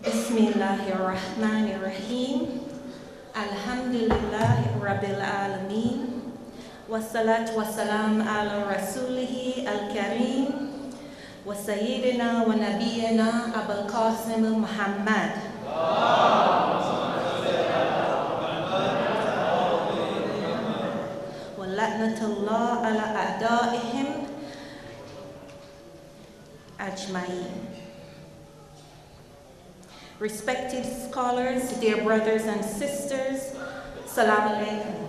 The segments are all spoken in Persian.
Bismillahirrahmanirrahim. Alhamdulillahi Rabbil Alameen. Wassalatu wassalam ala rasulihi al-kareem. Wa sayyidina wa nabiyyina Abul Qasim Muhammad. Wa la'natullah ala a'da'ihim ajma'in. Respected scholars, dear brothers and sisters, Salaam Alaikum.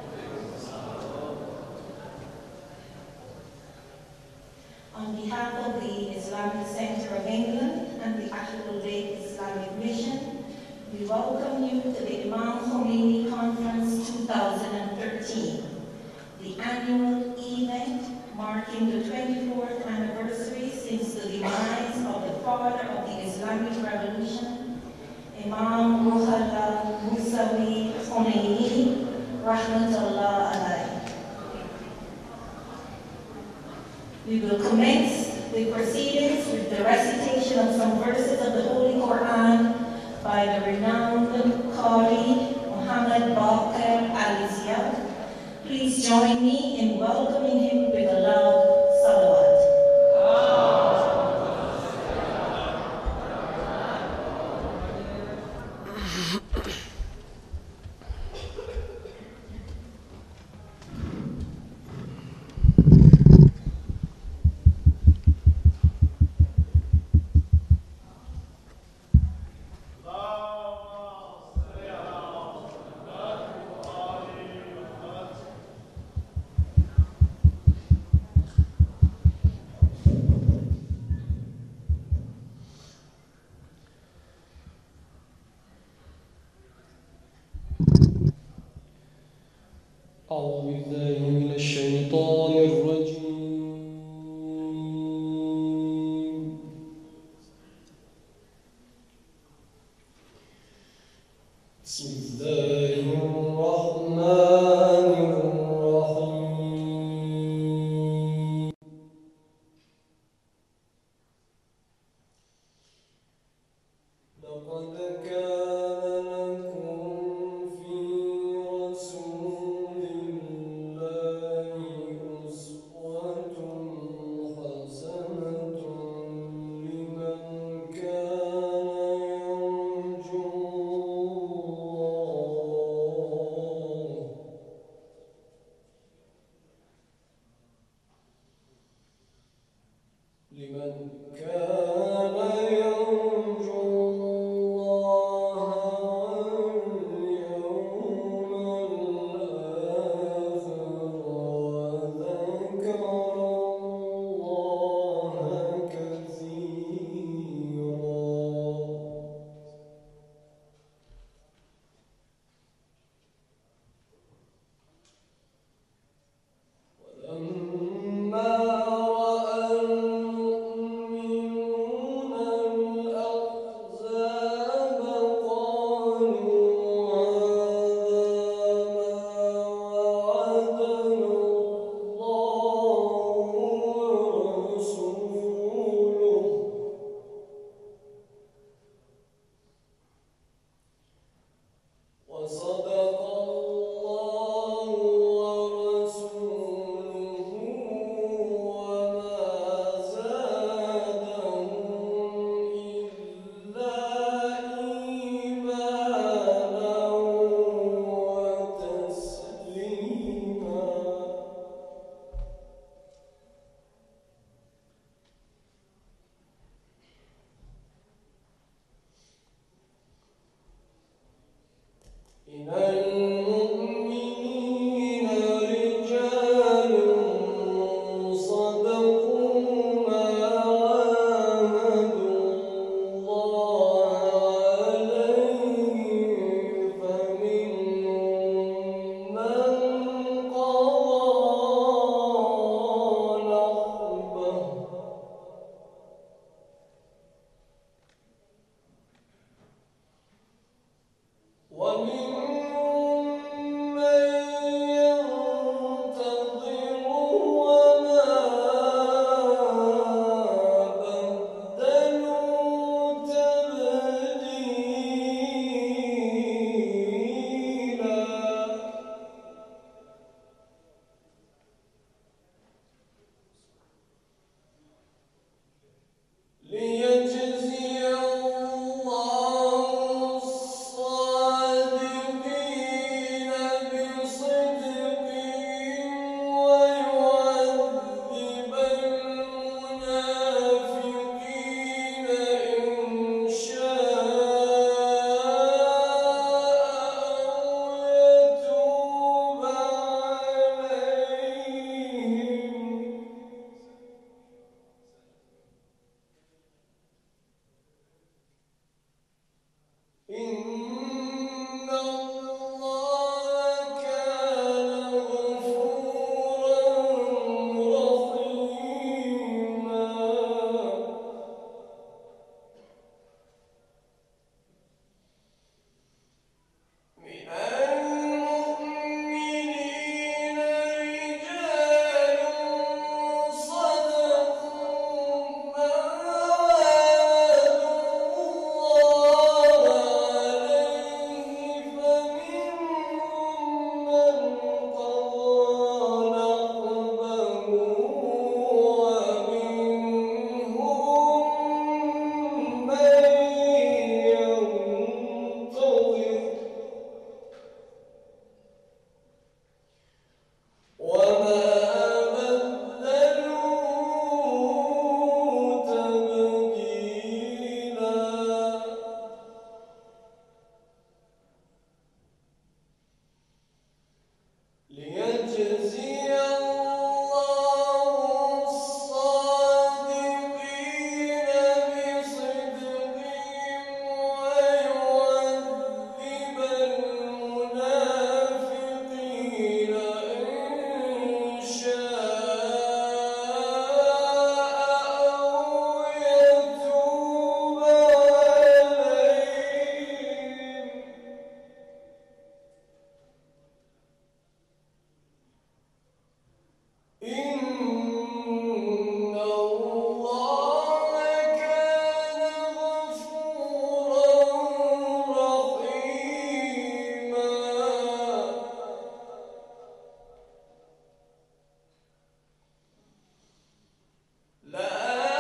On behalf of the Islamic Center of England and the Ahlul Bayt Islamic Mission, we welcome you to the Imam Khomeini Conference 2013, the annual event marking the 24th anniversary since the demise of the father of the Islamic Revolution, Imam Ruhollah Musawi Khomeini, Rahmatullah alayhi. We will commence the proceedings with the recitation of some verses of the Holy Quran by the renowned Qari Muhammad Baqir Al-Ziyad. Please join me in welcoming him with a loud salawat. أعوذ بالله من الشيطان الرجيم. بسم الله الرحمن الرحيم. لقد كان لكم في رسول الله أسوة حسنة لمن كان يرجو الله ومنهم إن الله كان غفورا رحيما من المؤمنين رجال صدقوا ما عاهدوا الله عليه فمنهم من قضى نحبه ومنهم من ينتظر وما بدلوا تبديلا ليجزي الله الصادقين بصدقهم ويعذب المنافقين إن شاء أو يتوب عليهم إن الله كان غفورا رحيما لا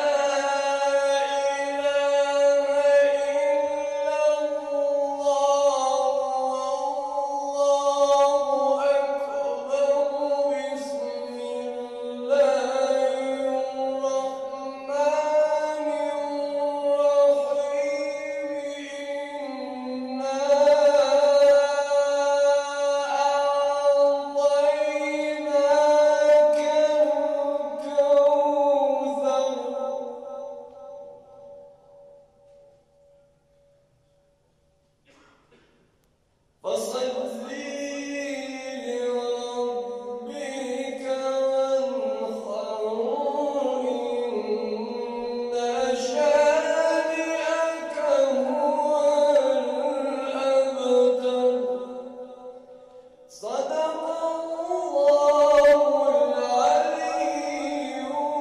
إله إلا الله والله أكبر بسم الله الرحمن الرحيم إنا أعطيناك الكوثر فصل لربك وانحر إن شانئك هو الأبتر صدق الله العلي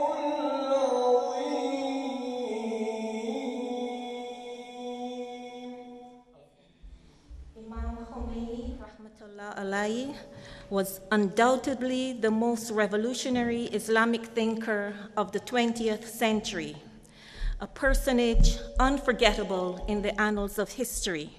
العظيم. Imam Khomeini, rahmatullah alayhi, was undoubtedly the most revolutionary Islamic thinker of the 20th century, a personage unforgettable in the annals of history.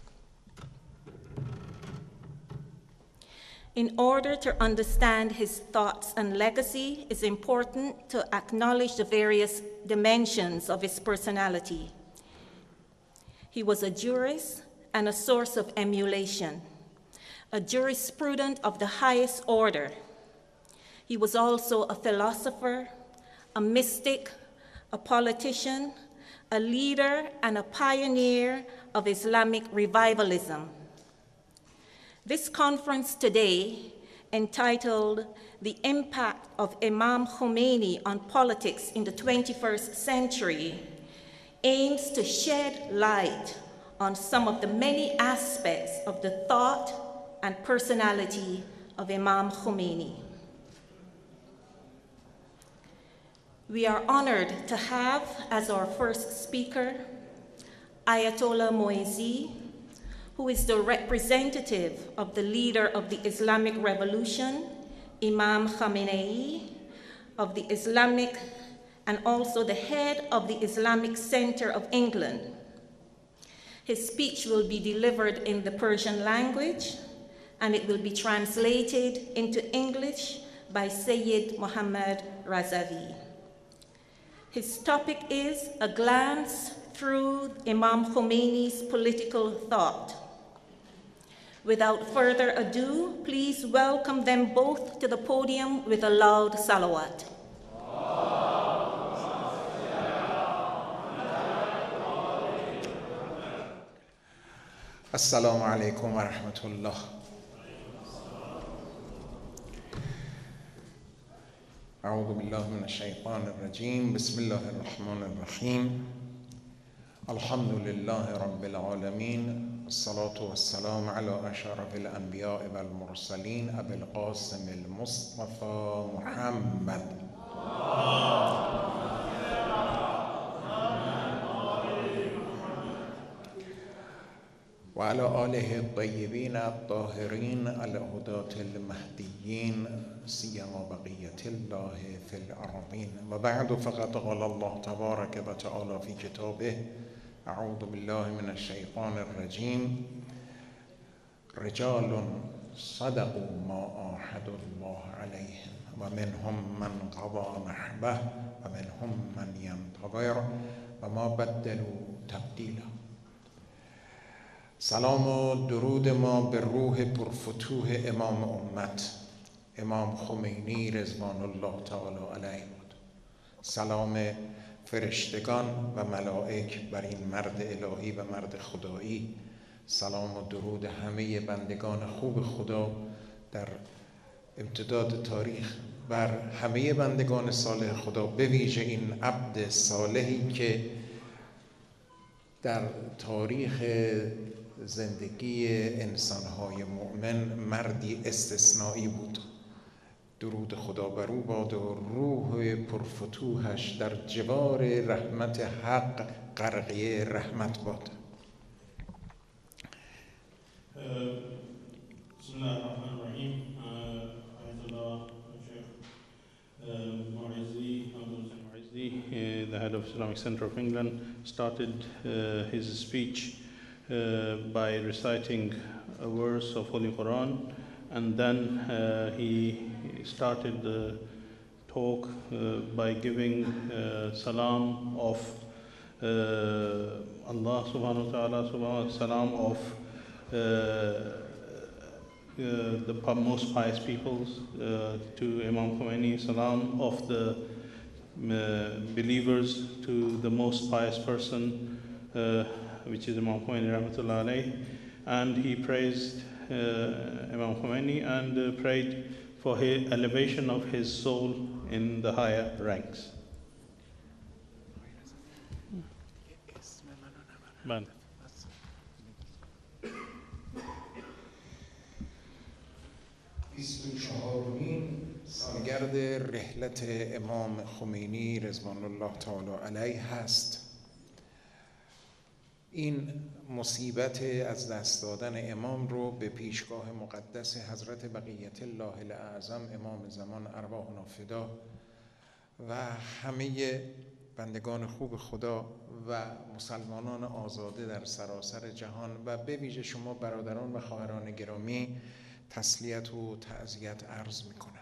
In order to understand his thoughts and legacy, it's important to acknowledge the various dimensions of his personality. He was a jurist and a source of emulation, a jurisprudent of the highest order. He was also a philosopher, a mystic, a politician, a leader, and a pioneer of Islamic revivalism. This conference today, entitled The Impact of Imam Khomeini on Politics in the 21st Century, aims to shed light on some of the many aspects of the thought and personality of Imam Khomeini. We are honored to have as our first speaker Ayatollah Moazi, who is the representative of the leader of the Islamic Revolution, Imam Khamenei, of the Islamic, and also the head of the Islamic Center of England. His speech will be delivered in the Persian language, and it will be translated into English by Sayyid Muhammad Razavi. His topic is a glance through Imam Khomeini's political thought. Without further ado, please welcome them both to the podium with a loud salawat. السلام علیکم و رحمت الله. اعوذ بالله من الشیطان الرجیم. بسم الله الرحمن الرحیم. الحمد لله رب العالمین. الصلاة والسلام على اشرف الانبیاء والمرسلین ابی القاسم المصطفى محمد. و علی آله الطیبین الطاهرین الهداة المهدیین سیما بقیة الله فی الارضین. و بعد فقد قال الله تبارک و تعالی فی کتابه اعوذ بالله من الشیطان الرجیم رجال صدقوا ما عاهدوا الله علیه و منهم من قضى نحبه و منهم من ینتظر و ما بدلوا تبدیلا. سلام و درود ما به روح پرفتوح امام امت امام خمینی رضوان الله تعالی علیه بود. سلام فرشتگان و ملائک بر این مرد الهی و مرد خدایی. سلام و درود همه بندگان خوب خدا در امتداد تاریخ بر همه بندگان صالح خدا، به ویژه این عبد صالحی که در تاریخ زندگی انسانهای مؤمن مردی استثنایی بود. درود خدا بر او باد و روح پرفتوحش در جوار رحمت حق غرقه رحمت باد. بسم الله الرحمن الرحیم. آیت الله Marezi, the head of Islamic Center of England, started his speech by reciting a verse of Holy Quran, and then he started the talk by giving salam of Allah subhanahu wa ta'ala, salam of the most pious peoples to Imam Khomeini, salam of the believers to the most pious person, which is Imam Khomeini rahmatullah alayh, and he praised Imam Khomeini and prayed for his elevation of his soul in the higher ranks. سالگرد رحلت امام خمینی رضوان الله تعالی علیه هست. این مصیبت از دست دادن امام رو به پیشگاه مقدس حضرت بقیت الله الاعظم امام زمان ارواحنا فدا و همه بندگان خوب خدا و مسلمانان آزاده در سراسر جهان و به ویژه شما برادران و خواهران گرامی تسلیت و تعزیت عرض میکنم.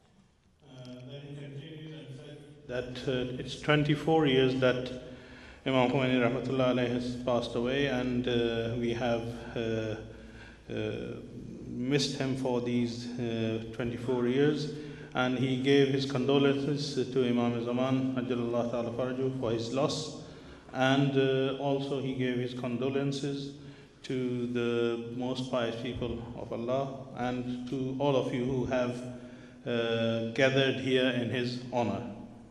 That it's 24 years that Imam Khomeini rahmatullah alayhi has passed away, and we have missed him for these 24 years, and he gave his condolences to Imam Zaman Ajjalallahu Ta'ala Faraju for his loss, and also he gave his condolences to the most pious people of Allah and to all of you who have gathered here in his honor.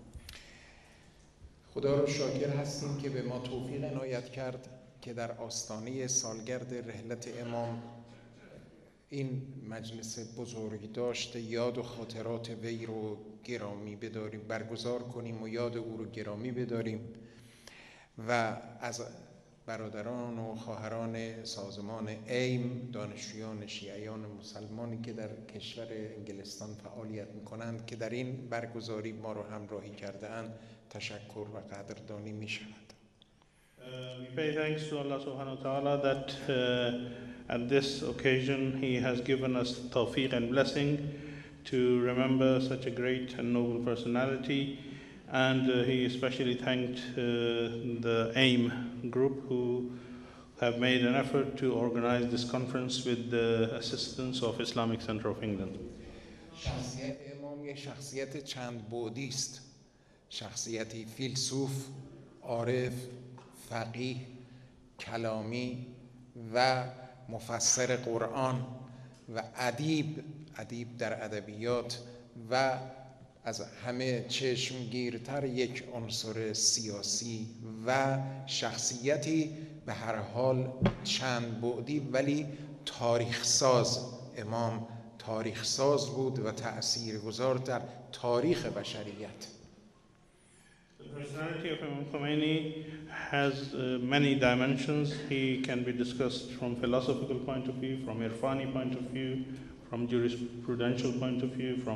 خدا رو شاکر هستیم که به ما توفیق عنایت کرد که در آستانه سالگرد رحلت امام این مجلس بزرگی داشته یاد و خاطرات وی رو گرامی بداریم، برگزار کنیم و یاد او رو گرامی بداریم و از برادران و خواهران سازمان ایم، دانشجویان شیعیان مسلمانی که در کشور انگلستان فعالیت می‌کنند که در این برگزاری ما رو همراهی کرده‌اند تشکر و قدردانی می‌شود. We pay thanks to Allah subhanahu wa ta'ala that at this occasion He has given us tawfiq and blessing to remember such a great and noble personality, and He especially thanked the AIM group who have made an effort to organize this conference with the assistance of Islamic Center of England. شخصیت امام یک شخصیت چند بعدی است. شخصیتی فیلسوف، عارف، فقیه، کلامی و مفسر قرآن و ادیب در ادبیات و از همه چشمگیرتر یک عنصر سیاسی و شخصیتی به هر حال چند بعدی ولی تاریخ ساز. امام تاریخ ساز بود و تأثیرگذار در تاریخ بشریت. The personality of Imam Khomeini has many dimensions. He can be discussed from philosophical point of view, from Irfani point of view, from jurisprudential point of view, from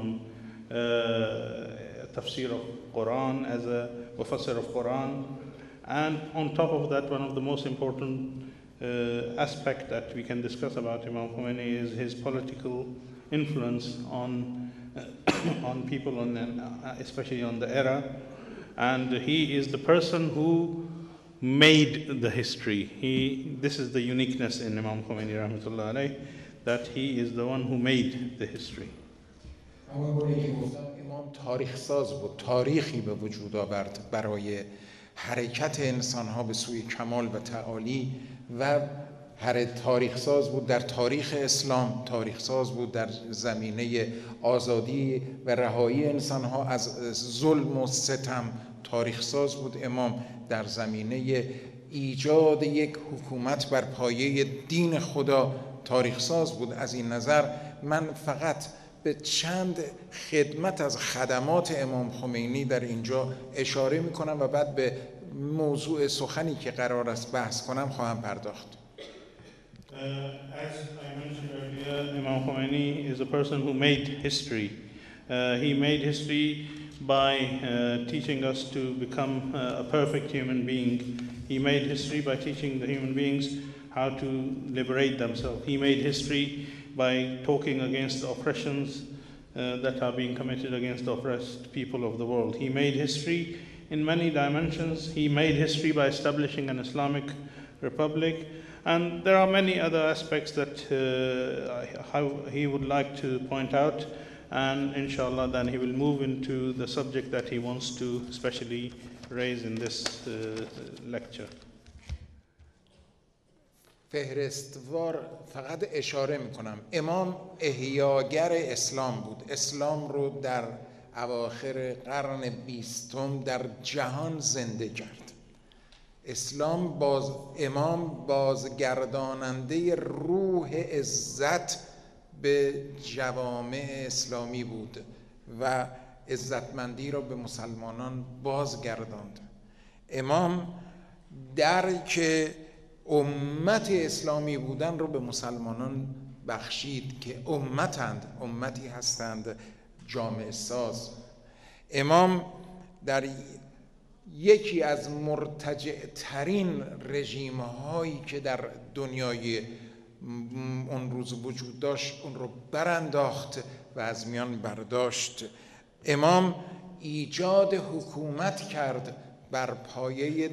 tafsir of Quran as a mufassir of Quran. And on top of that, one of the most important aspect that we can discuss about Imam Khomeini is his political influence on people, especially on the era. And he is the person who made the history. This is the uniqueness in Imam Khomeini rahmatullah alayh, that he is the one who made the history. امام تاریخ ساز بود، تاریخی به وجود آورد برای حرکت انسانها به سوی کمال و تعالی و تاریخ ساز بود در تاریخ اسلام، تاریخ ساز بود در زمینه آزادی و رهایی انسانها از ظلم و ستم، تاریخ ساز بود امام در زمینه ایجاد یک حکومت بر پایه دین خدا، تاریخ ساز بود. از این نظر من فقط به چند خدمت از خدمات امام خمینی در اینجا اشاره میکنم و بعد به موضوع سخنی که قرار است بحث کنم خواهم پرداخت. As I mentioned earlier, Imam Khomeini is a person who made history. He made history by teaching us to become a perfect human being. He made history by teaching the human beings how to liberate themselves. He made history by talking against the oppressions that are being committed against the oppressed people of the world. He made history in many dimensions. He made history by establishing an Islamic republic. And there are many other aspects that he would like to point out. And inshallah, then he will move into the subject that he wants to especially raise in this lecture. فهرستوار فقط اشاره میکنم. امام احیاگر اسلام بود. اسلام رو در اواخر قرن 20 در جهان زنده کرد. امام بازگرداننده روح عزت به جوامع اسلامی بود و عزتمندی را به مسلمانان بازگرداند. امام درک امت اسلامی بودن رو به مسلمانان بخشید که امتی هستند جامعه ساز. امام در یکی از مرتجع ترین رژیم هایی که در دنیای اون روز وجود داشت اون رو برانداخت و از میان برداشت. امام ایجاد حکومت کرد بر پایه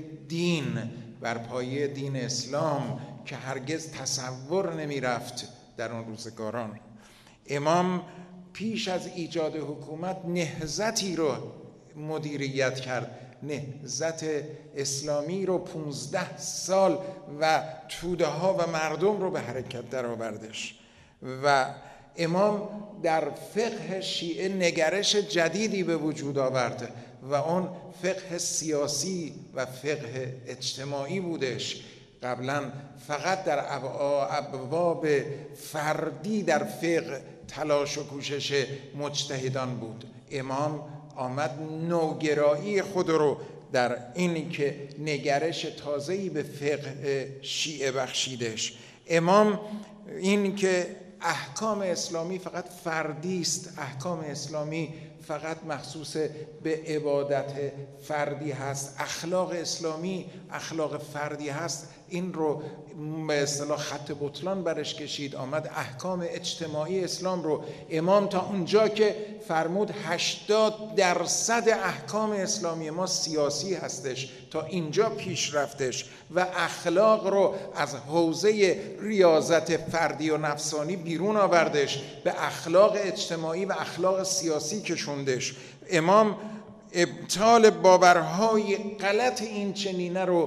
دین اسلام که هرگز تصور نمی رفت در اون روزگاران. امام پیش از ایجاد حکومت نهضتی رو مدیریت کرد، نهضت اسلامی رو 15 سال و توده ها و مردم رو به حرکت در آوردش. و امام در فقه شیعه نگرش جدیدی به وجود آورد و اون فقه سیاسی و فقه اجتماعی بودش. قبلا فقط در ابواب فردی در فقه تلاش و کوشش مجتهدان بود. امام آمد نوگرایی خود رو در اینی که نگرش تازه‌ای به فقه شیعه بخشیدش. امام این که احکام اسلامی فقط فردی است، احکام اسلامی فقط مخصوص به عبادت فردی هست، اخلاق اسلامی اخلاق فردی هست، این رو به اصطلاح خط بطلان برش کشید. آمد احکام اجتماعی اسلام رو امام تا اونجا که فرمود 80% احکام اسلامی ما سیاسی هستش تا اینجا پیش رفتش و اخلاق رو از حوزه ریاضت فردی و نفسانی بیرون آوردش، به اخلاق اجتماعی و اخلاق سیاسی کشوندش. امام ابطال باورهای غلط این چنینه رو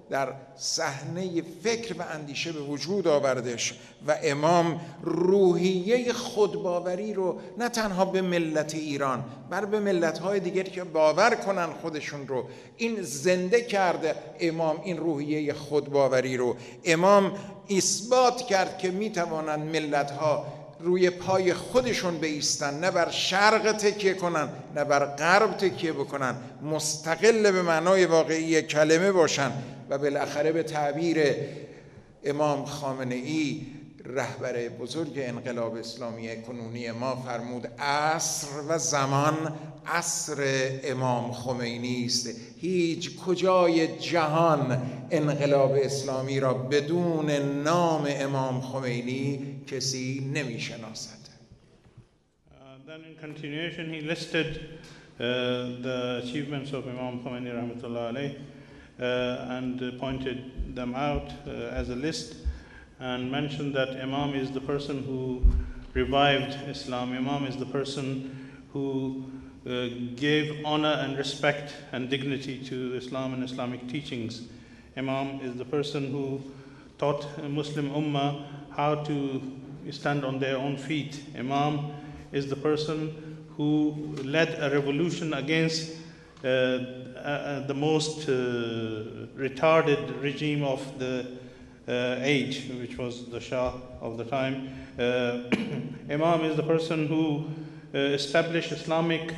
در صحنه فکر و اندیشه به وجود آوردش و امام روحیه خودباوری رو نه تنها به ملت ایران بل به ملت‌های دیگری که باور کنن خودشون رو، این زنده کرده. امام این روحیه خودباوری رو امام اثبات کرد که میتوانند ملت‌ها روی پای خودشون بایستن، نه بر شرق تکیه کنن نه بر غرب تکیه بکنن، مستقل به معنای واقعی کلمه باشن. و بالاخره به تعبیر امام خامنه ای رهبر بزرگ انقلاب اسلامی کنونی ما فرمود عصر و زمان عصر امام خمینی است. هیچ کجای جهان انقلاب اسلامی را بدون نام امام خمینی کسی نمی‌شناسد. Then in continuation he listed the achievements of Imam Khomeini rahmatullah alayh and pointed them out as a list and mentioned that Imam is the person who revived Islam. Imam is the person who gave honor and respect and dignity to Islam and Islamic teachings. Imam is the person who taught Muslim Ummah how to stand on their own feet. Imam is the person who led a revolution against the most retarded regime of the age, which was the Shah of the time. Imam is the person who established Islamic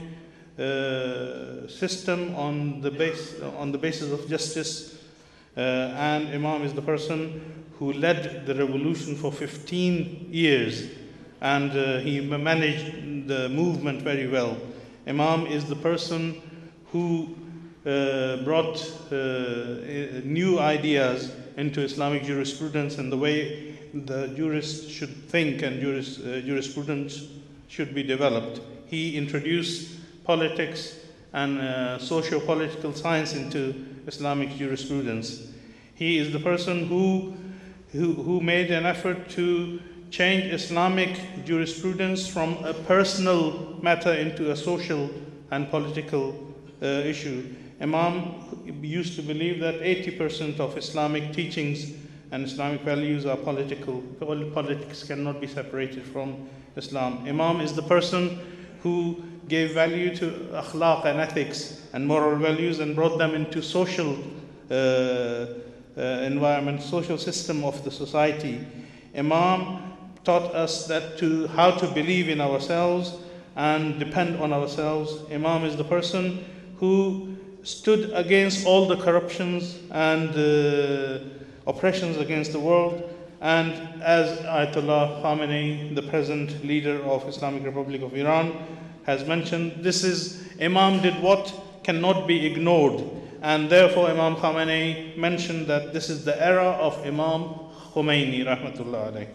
system on the basis of justice, and Imam is the person who led the revolution for 15 years, and he managed the movement very well. Imam is the person who brought new ideas into Islamic jurisprudence and the way the jurists should think and jurisprudence should be developed. He introduced politics and socio-political science into Islamic jurisprudence. He is the person who made an effort to change Islamic jurisprudence from a personal matter into a social and political issue. Imam used to believe that 80% of Islamic teachings and Islamic values are political. Politics cannot be separated from Islam. Imam is the person who gave value to akhlaq and ethics and moral values and brought them into social environment, social system of the society. Imam taught us how to believe in ourselves and depend on ourselves. Imam is the person who stood against all the corruptions and oppressions against the world. And as Ayatollah Khamenei, the present leader of Islamic Republic of Iran, has mentioned, Imam did what cannot be ignored. And therefore Imam Khamenei mentioned that this is the era of Imam Khomeini rahmatullah alayh.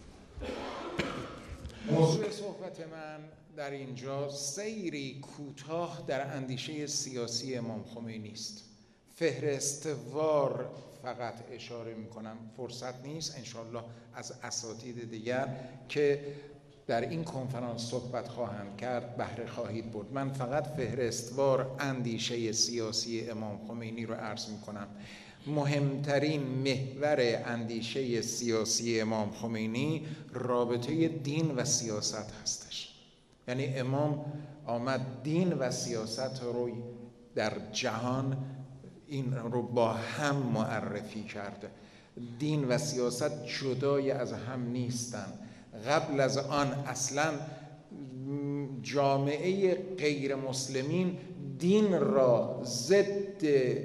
موضوع صحبت من در اینجا سیری کوتاه در اندیشه سیاسی امام خمینی است. فهرستوار فقط اشاره میکنم، فرصت نیست. انشالله از اساتید دیگر که در این کنفرانس صحبت خواهند کرد بهره خواهید برد. من فقط فهرستوار اندیشه سیاسی امام خمینی رو عرض میکنم. مهمترین محور اندیشه سیاسی امام خمینی رابطه دین و سیاست هستش. یعنی امام آمد دین و سیاست رو در جهان این رو با هم معرفی کرده. دین و سیاست جدای از هم نیستن. قبل از آن اصلا جامعه غیر مسلمین دین را ضد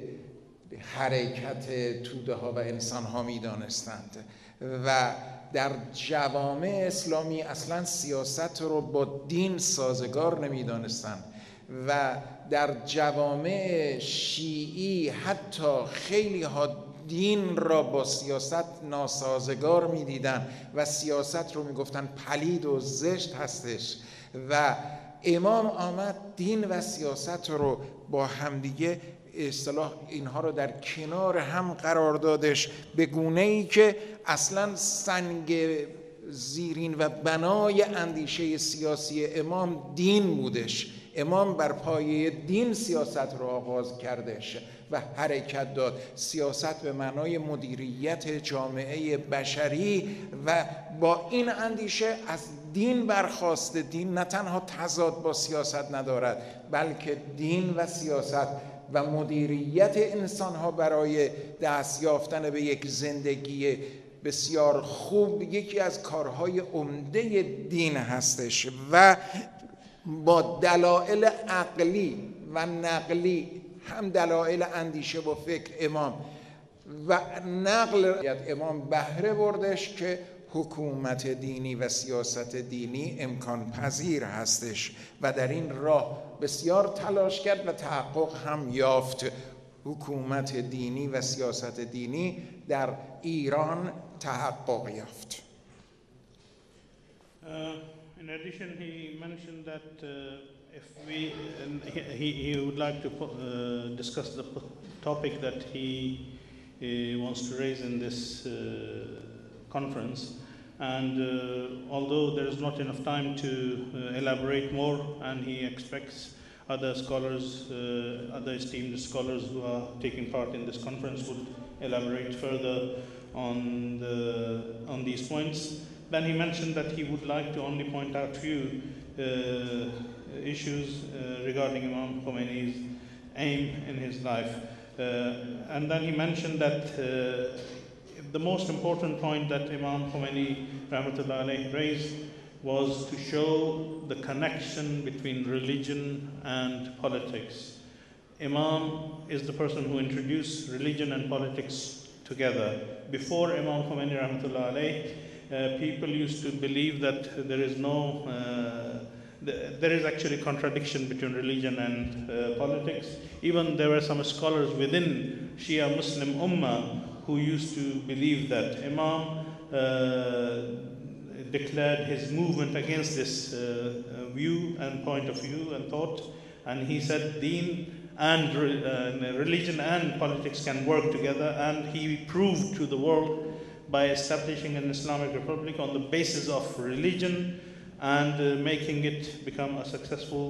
حرکت توده ها و انسان ها می دانستند و در جوامع اسلامی اصلا سیاست رو با دین سازگار نمی دانستند و در جوامع شیعی حتی خیلی ها دین را با سیاست ناسازگار می دیدن و سیاست رو می گفتن پلید و زشت هستش و امام آمد دین و سیاست رو با همدیگه اصطلاح اینها رو در کنار هم قرار دادش به گونه‌ای که اصلا سنگ زیرین و بنای اندیشه سیاسی امام دین بودش. امام بر پایه دین سیاست رو آغاز کردش و حرکت داد. سیاست به معنای مدیریت جامعه بشری و با این اندیشه از دین برخاست. دین نه تنها تضاد با سیاست ندارد، بلکه دین و سیاست و مدیریت انسان‌ها برای دست یافتن به یک زندگی بسیار خوب یکی از کارهای عمده دین هستش و با دلایل عقلی و نقلی، هم دلایل اندیشه و فکر امام و نقل امام بهره بردش که حکومت دینی و سیاست دینی امکان پذیر هستش و در این راه بسیار تلاش کرد و تحقق هم یافت. حکومت دینی و سیاست دینی در ایران تحقق یافت. In addition, he mentioned that if he would like to discuss the topic that he wants to raise in this conference, and although there is not enough time to elaborate more, and he expects other scholars, other esteemed scholars who are taking part in this conference would elaborate further on these points. Then he mentioned that he would like to only point out few issues regarding Imam Khomeini's aim in his life. And then he mentioned that the most important point that Imam Khomeini Rahmatullah alayhi raised was to show the connection between religion and politics. Imam is the person who introduced religion and politics together. Before Imam Khomeini Rahmatullah alayhi, people used to believe that there is actually contradiction between religion and politics. Even there were some scholars within Shia Muslim Ummah who used to believe that. Imam declared his movement against this view and point of view and thought, and he said deen and religion and politics can work together, and he proved to the world by establishing an Islamic Republic on the basis of religion and making it become a successful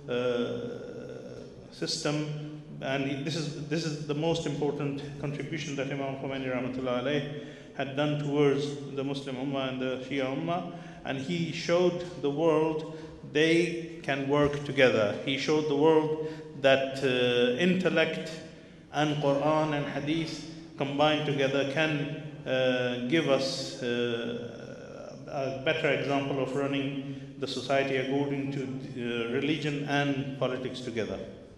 system. And this is the most important contribution that Imam Khomeini Rahmatullah alayh had done towards the Muslim Ummah and the Shia Ummah, and he showed the world they can work together. He showed the world that intellect and Quran and Hadith combined together can give us a better example of running the society according to religion and politics together.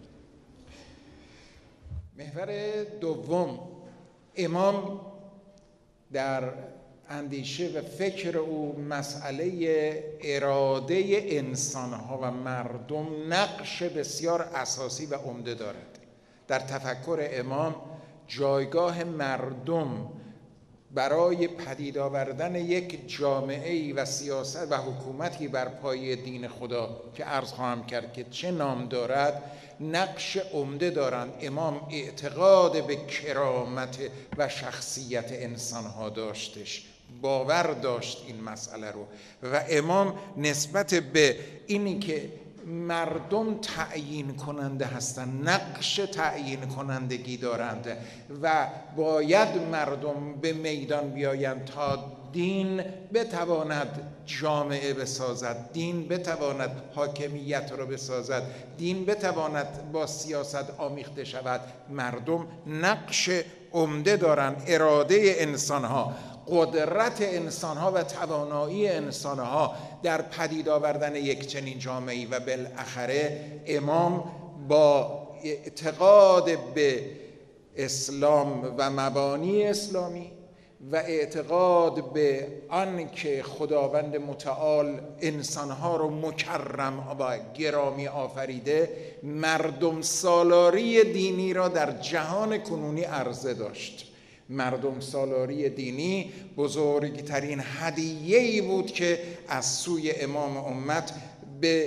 محور دوم، امام در اندیشه و فکر او مسئله اراده انسانها و مردم نقش بسیار اساسی و عمده دارد. در تفکر امام جایگاه مردم برای پدید آوردن یک جامعه‌ای و سیاست و حکومتی بر پایه دین خدا که عرض خواهم کرد که چه نام دارد نقش عمده دارند. امام اعتقاد به کرامت و شخصیت انسانها داشتش، باور داشت این مسئله رو و امام نسبت به اینی که مردم تعیین کننده هستند، نقش تعیین کنندگی دارند و باید مردم به میدان بیایند تا دین بتواند جامعه بسازد، دین بتواند حاکمیت رو بسازد، دین بتواند با سیاست آمیخته شود. مردم نقش عمده دارند. اراده انسانها، قدرت انسانها و توانایی انسانها در پدید آوردن یک چنین جامعه‌ای و بالاخره امام با اعتقاد به اسلام و مبانی اسلامی و اعتقاد به آن که خداوند متعال انسانها رو مکرم و گرامی آفریده، مردم سالاری دینی را در جهان کنونی عرضه داشت. مردم سالاری دینی بزرگترین هدیه‌ای بود که از سوی امام امت به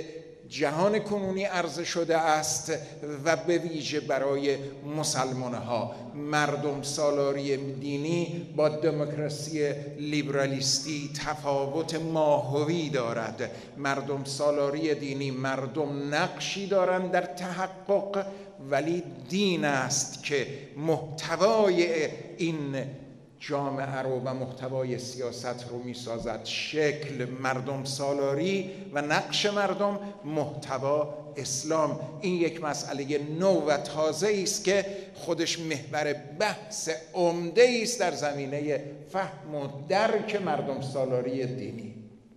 جهان کنونی عرضه شده است و به ویژه برای مسلمان‌ها. مردم سالاری دینی با دموکراسی لیبرالیستی تفاوت ماهوی دارد. مردم سالاری دینی مردم نقشی دارند در تحقق، ولی دین است که محتوای این جامعه رو و محتوای سیاست رو میسازد. شکل مردم سالاری و نقش مردم، محتوا اسلام. این یک مسئله نو و تازه است که خودش محور بحث عمده است در زمینه فهم و درک مردم سالاری دینی.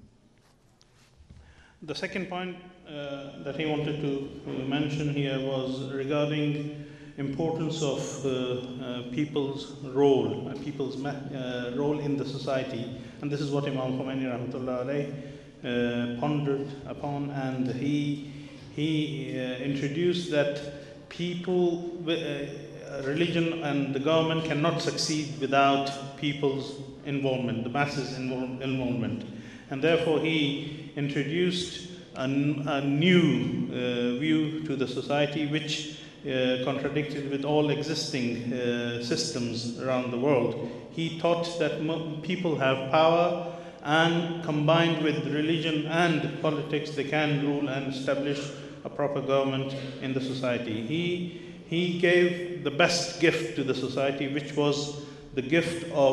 The second point that he wanted to mention here was regarding importance of people's role, people's role in the society, and this is what Imam Khomeini rahmatullah alayh pondered upon, and he introduced that people, religion and the government cannot succeed without people's involvement, the masses involvement, and therefore he introduced a new view to the society which contradicted with all existing systems around the world. He taught that people have power, and combined with religion and politics, they can rule and establish a proper government in the society. He gave the best gift to the society, which was the gift of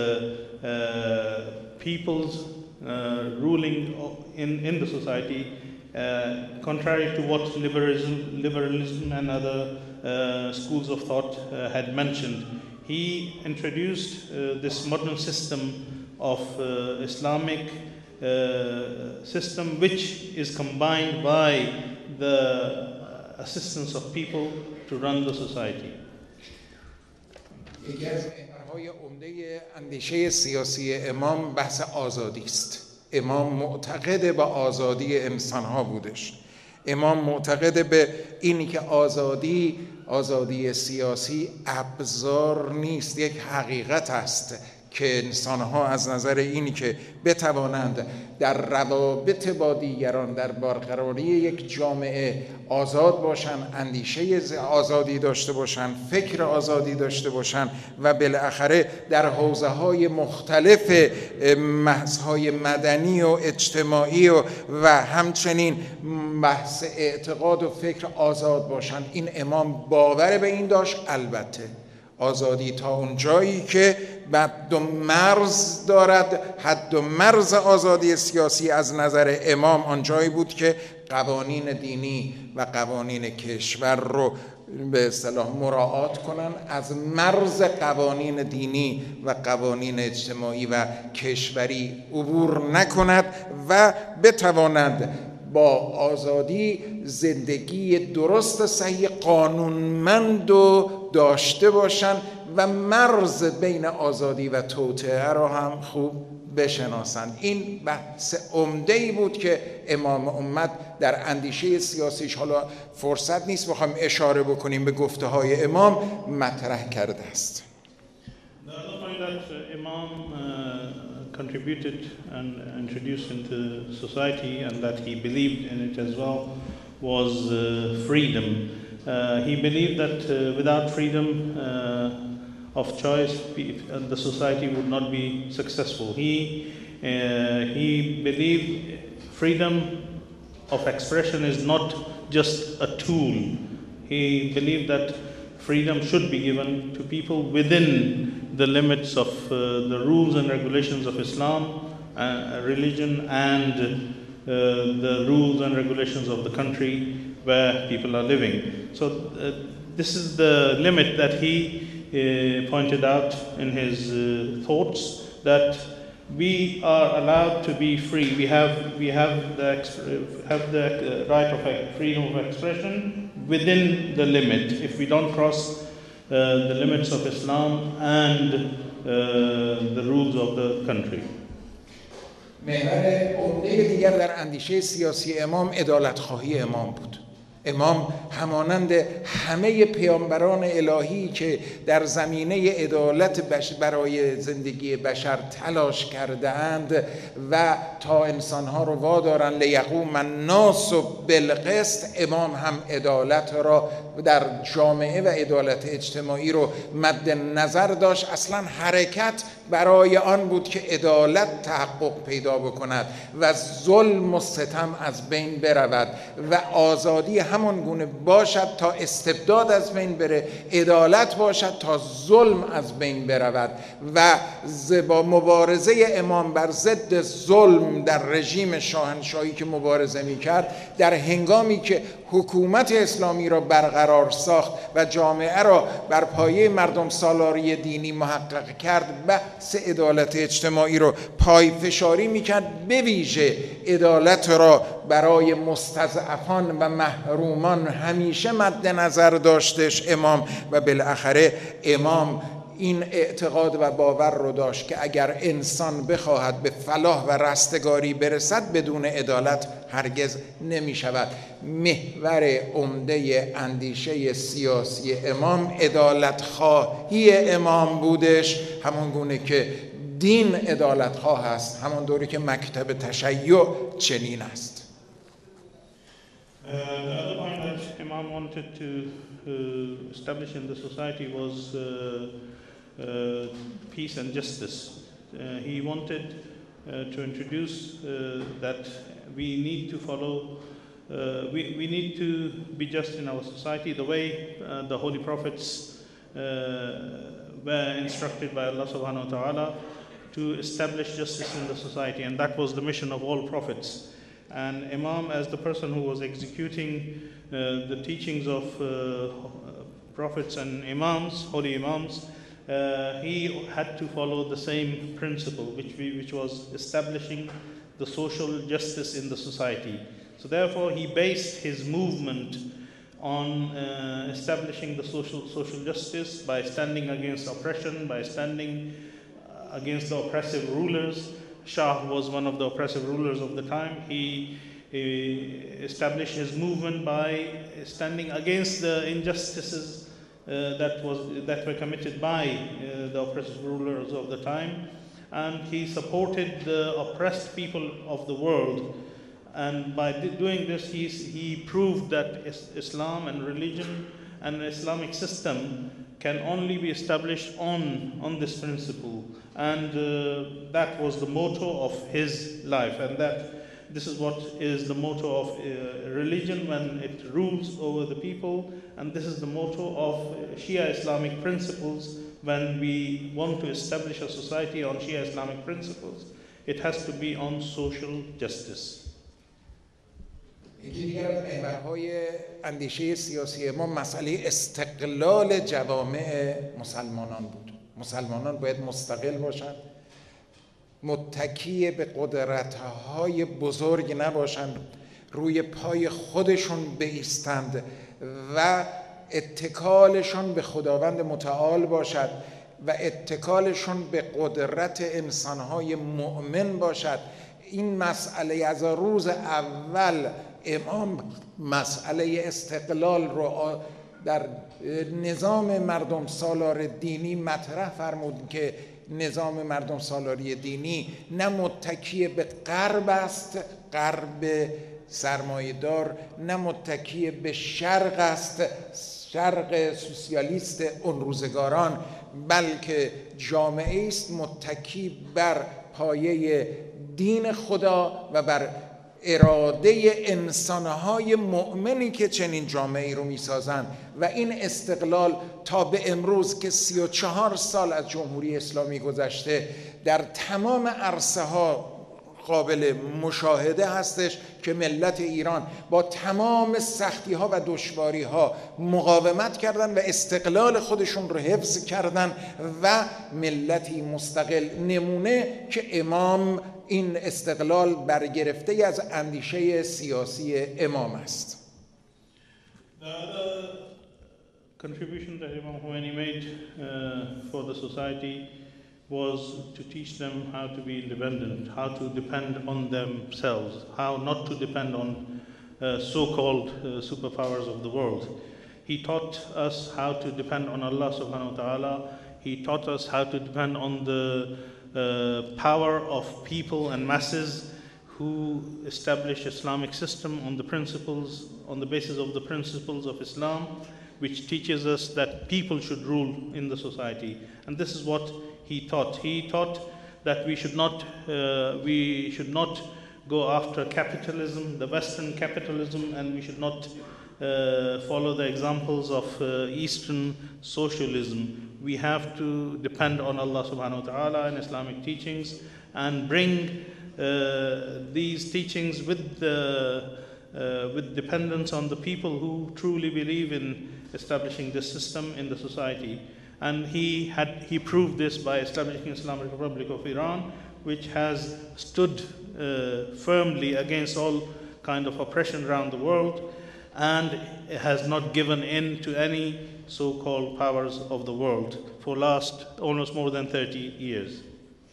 people's ruling in the society, contrary to what liberalism and other schools of thought had mentioned. He introduced this modern system of Islamic system, which is combined by the assistance of people to run the society. یکی از محورهای عمده اندیشه سیاسی امام بحث آزادی است. امام معتقد به آزادی انسان‌ها بودش. امام معتقد به اینی که آزادی سیاسی ابزار نیست، یک حقیقت است که انسان‌ها از نظر اینی که بتوانند در روابط با دیگران، در برقراری یک جامعه آزاد باشند، اندیشه آزادی داشته باشند، فکر آزادی داشته باشند و بالاخره در حوزه‌های مختلف بحث‌های مدنی و اجتماعی و همچنین بحث اعتقاد و فکر آزاد باشند. این امام باور به این داشت. البته آزادی تا اون جایی که حد و مرز دارد. حد و مرز آزادی سیاسی از نظر امام آن جایی بود که قوانین دینی و قوانین کشور رو به اصطلاح مراعات کنند، از مرز قوانین دینی و قوانین اجتماعی و کشوری عبور نکند و بتوانند با آزادی زندگی درست صحیح قانونمند و داشته باشند و مرز بین آزادی و توطئه را هم خوب بشناسند. این بحث عمده‌ای بود که امام امت در اندیشه سیاسیش، حالا فرصت نیست بخوایم اشاره بکنیم به گفته‌های امام، مطرح کرده است. Contributed and introduced into society, and that he believed in it as well, was freedom. He believed that without freedom of choice, the society would not be successful. He believed freedom of expression is not just a tool. He believed that freedom should be given to people within the limits of the rules and regulations of Islam, religion, and the rules and regulations of the country where people are living. So this is the limit that he pointed out in his thoughts, that we are allowed to be free. We have the right of freedom of expression within the limit. If we don't cross the limits of Islam and the rules of the country. محور عمده دیگر در اندیشه سیاسی امام عدالت خواهی امام بود. امام همانند همه پیامبران الهی که در زمینه عدالت برای زندگی بشر تلاش کرده اند و تا انسانها رو وادارن لیقوم الناس بالقسط، امام هم عدالت را در جامعه و عدالت اجتماعی رو مد نظر داشت. اصلا حرکت برای آن بود که عدالت تحقق پیدا بکند و ظلم و ستم از بین برود و آزادی همان گونه باشد تا استبداد از بین بره، عدالت باشد تا ظلم از بین برود. و با مبارزه امام بر ضد ظلم در رژیم شاهنشاهی که مبارزه می‌کرد، در هنگامی که حکومت اسلامی را برقرار ساخت و جامعه را بر پایه مردم سالاری دینی محقق کرد، بحث عدالت اجتماعی رو پایه‌فشاری می‌کرد، به ویژه عدالت را برای مستضعفان و محرومان همیشه مد نظر داشتش امام. و بالاخره امام این اعتقاد و باور رو داشت که اگر انسان بخواهد به فلاح و رستگاری برسد بدون عدالت هرگز نمی شود. محور عمده اندیشه سیاسی امام عدالت خواهی امام بودش، همون گونه که دین عدالت خواه است، همون دوری که مکتب تشیع چنین است. The other point that Imam wanted to establish in the society was peace and justice. He wanted to introduce that we need to follow, we need to be just in our society the way the holy prophets were instructed by Allah subhanahu wa ta'ala to establish justice in the society, and that was the mission of all prophets. And Imam, as the person who was executing the teachings of prophets and imams, holy imams, he had to follow the same principle, which was establishing the social justice in the society. So therefore, he based his movement on establishing the social justice by standing against oppression, by standing against the oppressive rulers. Shah was one of the oppressive rulers of the time. He established his movement by standing against the injustices that were committed by the oppressive rulers of the time, and he supported the oppressed people of the world. And by doing this, he proved that Islam and religion and the Islamic system can only be established on this principle. And that was the motto of his life, and this is what is the motto of religion when it rules over the people, and this is the motto of Shia Islamic principles. When we want to establish a society on Shia Islamic principles, it has to be on social justice. یکی دیگر از محورهای اندیشه سیاسی ما مسئله استقلال جوامع مسلمانان بود. مسلمانان باید مستقل باشند، متکی به قدرت‌های بزرگ نباشند، روی پای خودشون بایستند و اتکالشون به خداوند متعال باشد و اتکالشون به قدرت انسان‌های مؤمن باشد. این مسئله از روز اول امام مسئله استقلال رو در نظام مردم سالار دینی مطرح فرمود که نظام مردم سالاری دینی نه متکی به غرب است، غرب سرمایه‌دار، نه متکی به شرق است، شرق سوسیالیست اون روزگاران، بلکه جامعه است متکی بر پایه دین خدا و بر اراده انسانهای مؤمنی که چنین جامعه‌ای رو میسازند. و این استقلال تا به امروز که 34 سال از جمهوری اسلامی گذشته در تمام عرصه ها قابل مشاهده هستش که ملت ایران با تمام سختی ها و دشواری ها مقاومت کردن و استقلال خودشون رو حفظ کردن و ملتی مستقل. نمونه که امام این استقلال برگرفته از اندیشه سیاسی امام است. The other contribution that Imam Khomeini made for the society was to teach them how to be independent, how to depend on themselves, how not to depend on so-called superpowers of the world. He taught us how to depend on Allah subhanahu wa ta'ala. He taught us how to depend on the power of people and masses who establish Islamic system on the basis of the principles of Islam, which teaches us that people should rule in the society. And this is what he taught. He taught that we should not go after capitalism, the Western capitalism, and we should not follow the examples of Eastern socialism. We have to depend on Allah subhanahu wa ta'ala and Islamic teachings and bring these teachings with dependence on the people who truly believe in establishing this system in the society. And he proved this by establishing Islamic Republic of Iran, which has stood firmly against all kind of oppression around the world, and has not given in to any so-called powers of the world for last almost more than 30 years.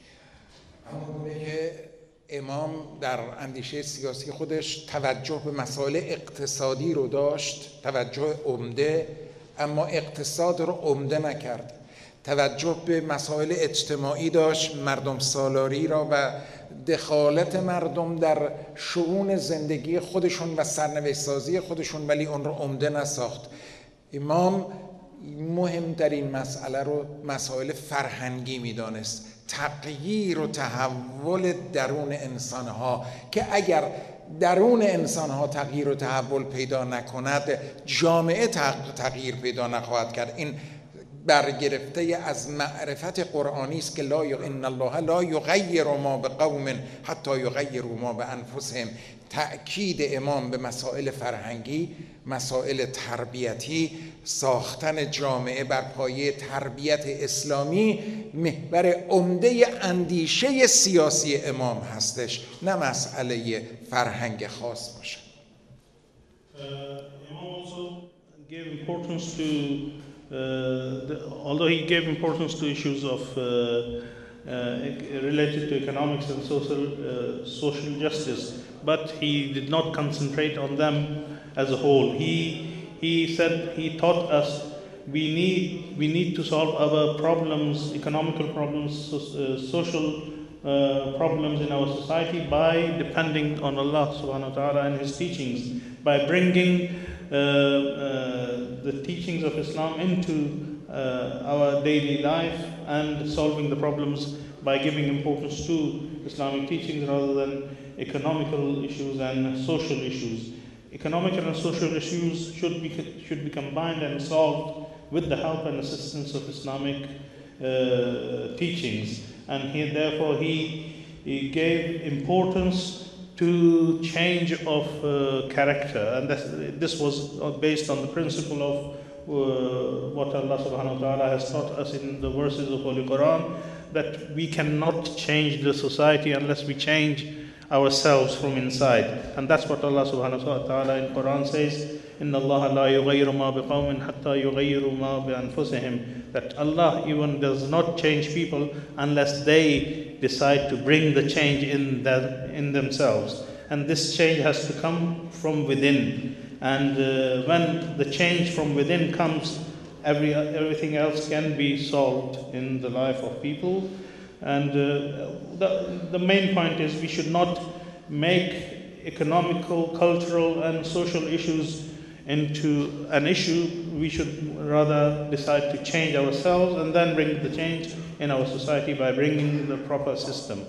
امام در اندیشه سیاسی خودش توجه به مسائل اقتصادی رو داشت، توجه عمده، اما اقتصاد رو عمده نکرد. توجه به مسائل اجتماعی داشت، مردم سالاری را و دخالت مردم در شؤون زندگی خودشون و سرنوشت سازی خودشون، ولی اون رو عمده نساخت. امام مهمترین مسئله رو مسائل فرهنگی میدانست، تغییر و تحول درون انسانها، که اگر درون انسانها تغییر و تحول پیدا نکند جامعه تغییر پیدا نخواهد کرد. این برگرفته از معرفت قرآنی است که ان الله لا یغیر ما بقوم حتی یغیروا ما بانفسهم. تأکید امام به مسائل فرهنگی، مسائل تربیتی، ساختن جامعه بر پایه تربیت اسلامی محور عمده اندیشه سیاسی امام هستش، نه مسئله فرهنگ خاص باشه. Imam also gave importance to although he gave importance to issues of related to economics and social justice, but he did not concentrate on them as a whole. He said, he taught us we need to solve our problems, economical problems, social problems in our society by depending on Allah subhanahu wa ta'ala and His teachings, by bringing the teachings of Islam into our daily life and solving the problems by giving importance to Islamic teachings rather than economical issues and social issues. Economical and social issues should be combined and solved with the help and assistance of Islamic teachings. And therefore he gave importance to change of character, and this was based on the principle of what Allah subhanahu wa ta'ala has taught us in the verses of Holy Quran, that we cannot change the society unless we change ourselves from inside. And that's what Allah subhanahu wa ta'ala in Quran says, إِنَّ اللَّهَ لَا يُغَيِّرُ مَا بِقَوْمٍ حَتَّى يُغَيِّرُوا مَا بِأَنفُسِهِمْ. That Allah even does not change people unless they decide to bring the change in themselves. And this change has to come from within. And when the change from within comes, everything else can be solved in the life of people. And the main point is we should not make economical, cultural and social issues into an issue. We should rather decide to change ourselves and then bring the change in our society by bringing the proper system.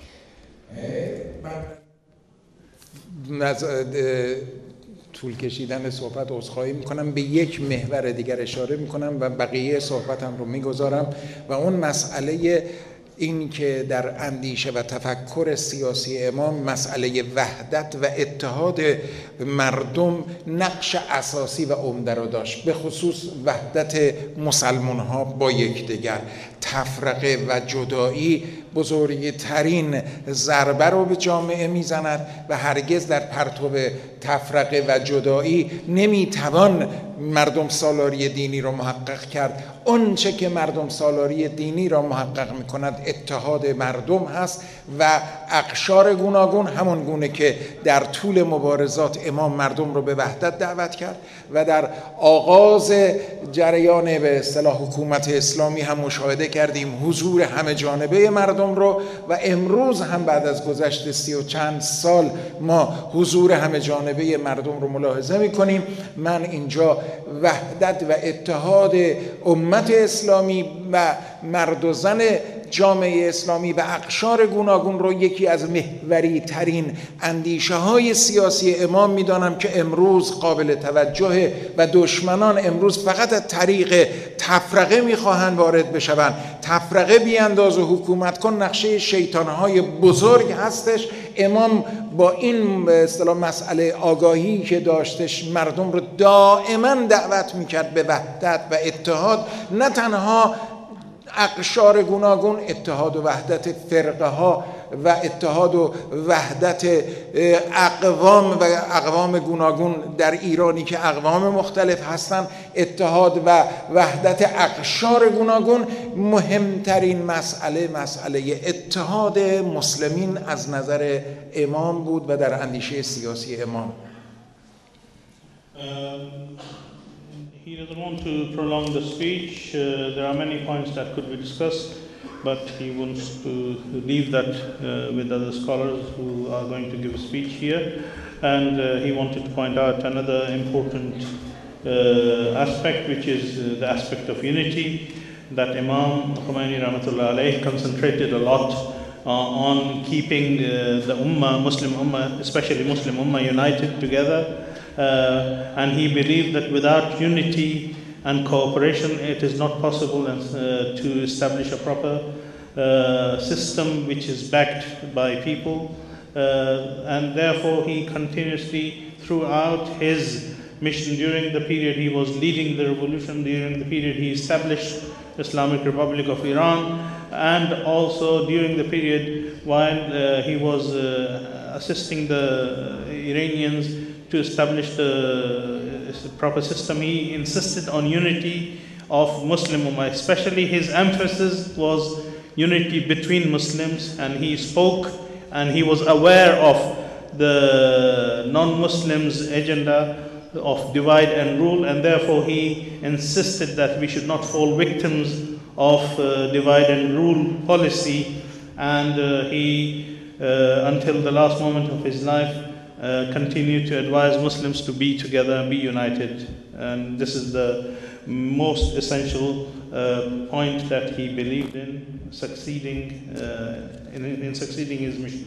طول کشیدن صحبت عذرخواهی میکنم، به یک محور دیگر اشاره میکنم و بقیه صحبتم رو میگذارم، و اون مسئله این که در اندیشه و تفکر سیاسی امام مسئله وحدت و اتحاد مردم نقش اساسی و عمده را داشت، به خصوص وحدت مسلمان ها با یکدیگر. تفرقه و جدایی بزرگترین ضربه رو به جامعه میزند و هرگز در پرتو تفرقه و جدایی نمیتوان مردم سالاری دینی رو محقق کرد. اون چه که مردم سالاری دینی را محقق میکند اتحاد مردم هست و اقشار گوناگون، همون گونه که در طول مبارزات امام مردم رو به وحدت دعوت کرد و در آغاز جریان به اصطلاح حکومت اسلامی هم مشاهده کردیم حضور همه جانبه مردم رو و امروز هم بعد از گذشت 30 و چند سال ما حضور همه جانبه مردم رو ملاحظه میکنیم. من اینجا وحدت و اتحاد امت اسلامی و مرد و زن جامعه اسلامی و اقشار گوناگون رو یکی از محوری ترین اندیشه های سیاسی امام میدانم که امروز قابل توجه و دشمنان امروز فقط از طریق تفرقه میخواهند وارد بشوند. تفرقه بیانداز و حکومت کن نقشه شیطانهای بزرگ هستش. امام با این به اصطلاح مسئله آگاهی که داشتش مردم رو دائما دعوت میکرد به وحدت و اتحاد، نه تنها اقشار گوناگون، اتحاد و وحدت فرقه ها و اتحاد و وحدت اقوام گوناگون در ایرانی که اقوام مختلف هستند، اتحاد و وحدت اقشار گوناگون. مهمترین مسئله اتحاد مسلمین از نظر امام بود و در اندیشه سیاسی امام. He doesn't want to prolong the speech. There are many points that could be discussed, but he wants to leave that with other scholars who are going to give a speech here. And he wanted to point out another important aspect, which is the aspect of unity, that Imam Khomeini Rahmatullah alayh concentrated a lot on keeping the Ummah, Muslim Ummah, especially Muslim Ummah, united together. And he believed that without unity and cooperation it is not possible to establish a proper system which is backed by people, and therefore he continuously throughout his mission during the period he was leading the revolution, during the period he established Islamic Republic of Iran, and also during the period while he was assisting the Iranians to establish the proper system. He insisted on unity of Muslim Ummah, especially his emphasis was unity between Muslims, and he spoke and he was aware of the non-Muslims' agenda of divide and rule, and therefore he insisted that we should not fall victims of divide and rule policy, and he until the last moment of his life continue to advise Muslims to be together and be united. And this is the most essential point that he believed in succeeding his mission.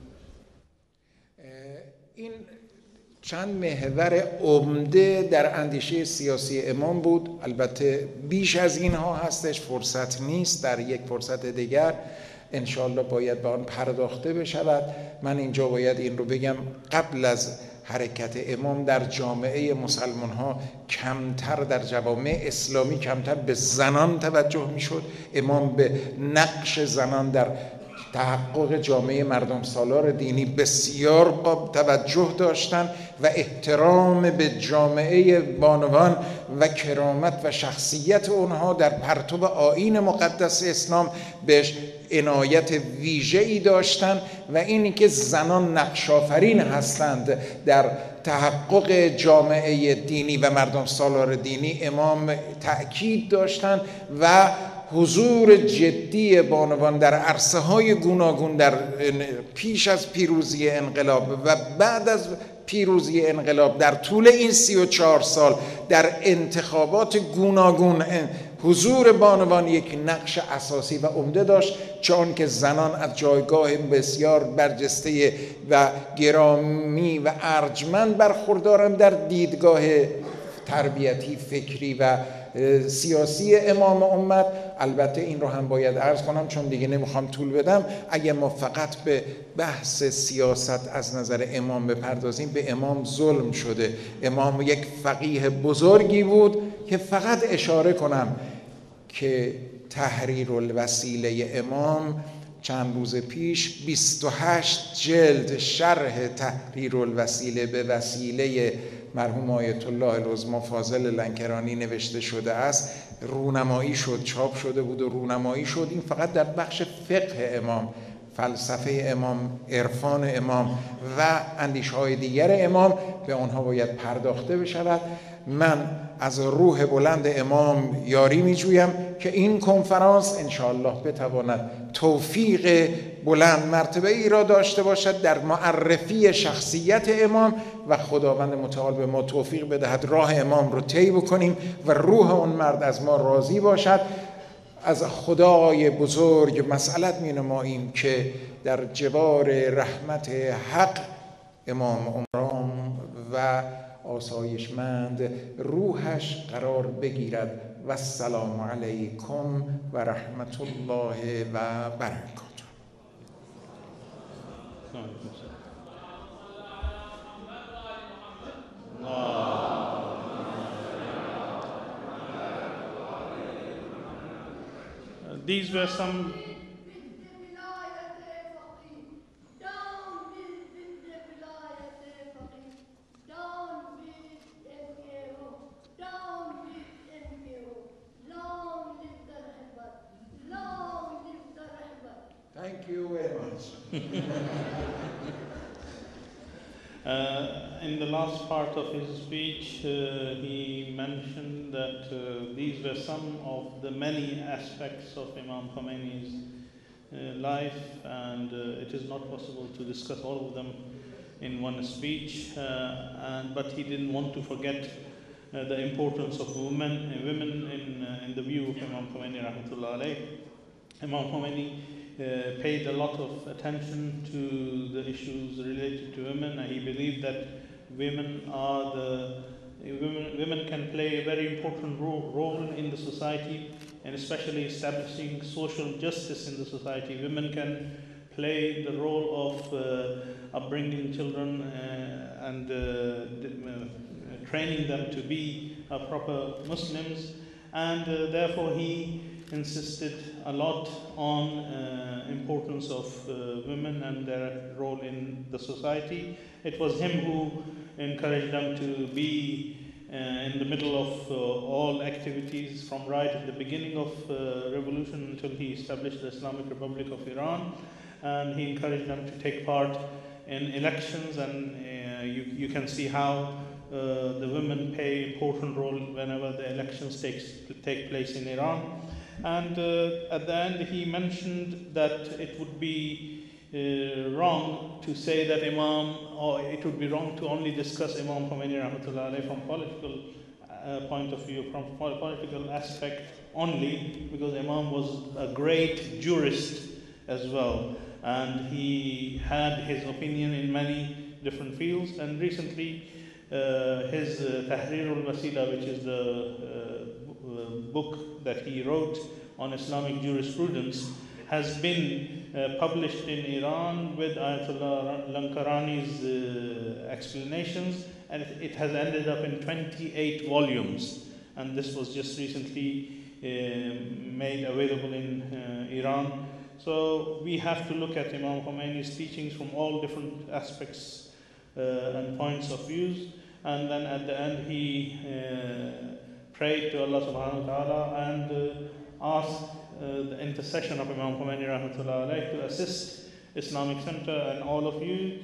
این چند محور عمده در اندیشه سیاسی امام بود. البته بیش از اینها هستش، فرصت نیست، در یک فرصت دیگر انشاءالله باید به آن پرداخته بشود. من اینجا باید این رو بگم، قبل از حرکت امام در جامعه مسلمان ها کمتر، در جوامع اسلامی کمتر به زنان توجه می شد. امام به نقش زنان در تحقق جامعه مردم سالار دینی بسیار توجه داشتند و احترام به جامعه بانوان و کرامت و شخصیت اونها در پرتو آیین مقدس اسلام بهش عنایت ویژه‌ای داشتند و اینی که زنان نقش‌آفرین هستند در تحقق جامعه دینی و مردم سالار دینی امام تأکید داشتند و حضور جدی بانوان در عرصه‌های گوناگون در پیش از پیروزی انقلاب و بعد از پیروزی انقلاب در طول این 34 سال در انتخابات گوناگون حضور بانوان یک نقش اساسی و عمده داشت، چون که زنان از جایگاه بسیار برجسته و گرامی و ارجمند برخوردارند در دیدگاه تربیتی، فکری و سیاسی امام امت. البته این رو هم باید عرض کنم چون دیگه نمیخوام طول بدم، اگه ما فقط به بحث سیاست از نظر امام بپردازیم به امام ظلم شده. امام یک فقیه بزرگی بود که فقط اشاره کنم که تحریر الوسیله امام چند روز پیش 28 جلد شرح تحریر الوسیله به وسیله مرحوم آیت الله العظمی فاضل لنکرانی نوشته شده است، رونمایی شد، چاپ شده بود و رونمایی شد. این فقط در بخش فقه امام، فلسفه امام، عرفان امام و اندیشه‌های دیگر امام به آنها باید پرداخته بشود. من از روح بلند امام یاری می جویم که این کنفرانس انشاءالله بتواند توفیق بلند مرتبه ای را داشته باشد در معرفی شخصیت امام و خداوند متعال به ما توفیق بدهد راه امام رو طی بکنیم و روح اون مرد از ما راضی باشد. از خدای بزرگ مسئلت می نماییم که در جوار رحمت حق امام عمران و آسایشمند روحش قرار بگیرد. و السلام علیکم و رحمت الله و برکاته. These were some Thank you very much. In the last part of his speech, he mentioned that these were some of the many aspects of Imam Khomeini's life, and it is not possible to discuss all of them in one speech, but he didn't want to forget the importance of women in the view of Imam Khomeini rahmatullah alayh. Imam Khomeini paid a lot of attention to the issues related to women, and he believed that women can play a very important role in the society, and especially establishing social justice in the society. Women can play the role of upbringing children and training them to be proper Muslims, and therefore he insisted a lot on importance of women and their role in the society. It was him who encouraged them to be in the middle of all activities from right at the beginning of revolution until he established the Islamic Republic of Iran, and he encouraged them to take part in elections, and you can see how the women play important role whenever the elections take place in Iran. And at the end he mentioned that it would be wrong to say that or it would be wrong to only discuss Imam Khomeini rahmatullah alayh from political point of view, from political aspect only, because Imam was a great jurist as well, and he had his opinion in many different fields. And recently his Tahrir al-Wasila, which is the book that he wrote on Islamic jurisprudence, has been published in Iran with Ayatollah Lankarani's explanations, and it has ended up in 28 volumes, and this was just recently made available in Iran. So we have to look at Imam Khomeini's teachings from all different aspects and points of views, and then at the end he prayed to Allah subhanahu wa ta'ala and asked the intercession of Imam Khomeini rahmatullah alayh to assist Islamic Center and all of you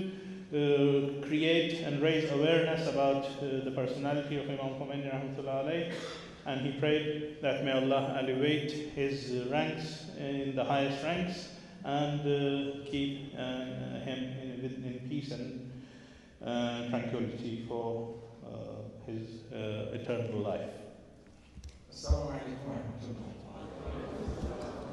to create and raise awareness about the personality of Imam Khomeini rahmatullah alayh. And he prayed that may Allah elevate his ranks in the highest ranks and keep him in peace and tranquility for his eternal life.